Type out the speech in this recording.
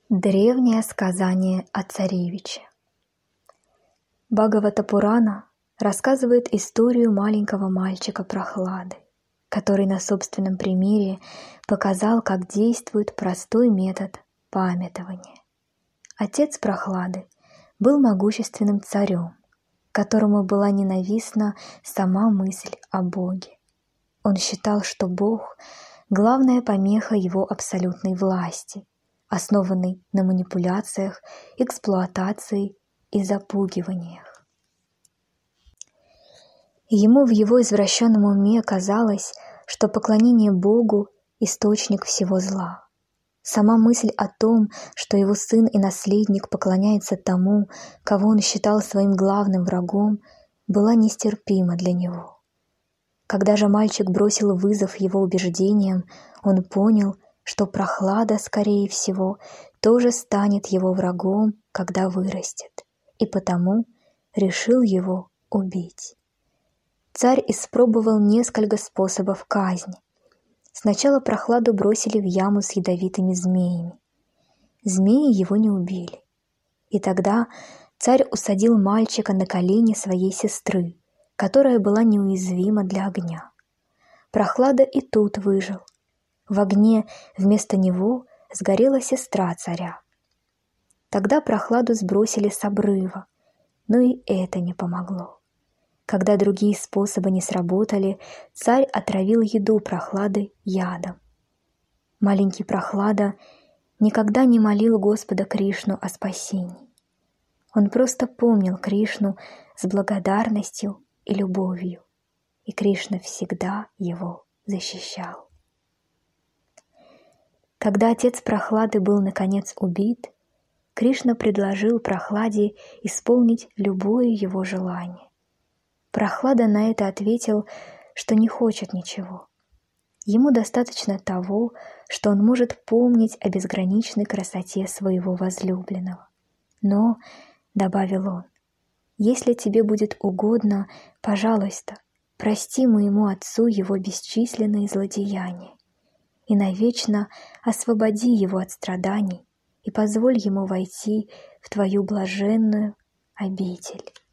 Древнее сказание о царевиче. Бхагавата-пурана рассказывает историю маленького мальчика Прохлады, который на собственном примере показал, как действует простой метод памятования. Отец Прохлады был могущественным царем, которому была ненавистна сама мысль о Боге. Он считал, что Бог — главная помеха его абсолютной власти, основанный на манипуляциях, эксплуатации и запугиваниях. Ему в его извращенном уме казалось, что поклонение Богу – источник всего зла. Сама мысль о том, что его сын и наследник поклоняются тому, кого он считал своим главным врагом, была нестерпима для него. Когда же мальчик бросил вызов его убеждениям, он понял, что Прохлада, скорее всего, тоже станет его врагом, когда вырастет, и потому решил его убить. Царь испробовал несколько способов казни. Сначала Прохладу бросили в яму с ядовитыми змеями. Змеи его не убили. И тогда царь усадил мальчика на колени своей сестры, которая была неуязвима для огня. Прохлада и тут выжил. В огне вместо него сгорела сестра царя. Тогда Прохладу сбросили с обрыва, но и это не помогло. Когда другие способы не сработали, царь отравил еду Прохлады ядом. Маленький Прохлада никогда не молил Господа Кришну о спасении. Он просто помнил Кришну с благодарностью и любовью, и Кришна всегда его защищал. Когда отец Прохлады был наконец убит, Кришна предложил Прохладе исполнить любое его желание. Прохлада на это ответил, что не хочет ничего. Ему достаточно того, что он может помнить о безграничной красоте своего возлюбленного. Но, добавил он, если тебе будет угодно, пожалуйста, прости моему отцу его бесчисленные злодеяния и навечно освободи его от страданий и позволь ему войти в твою блаженную обитель.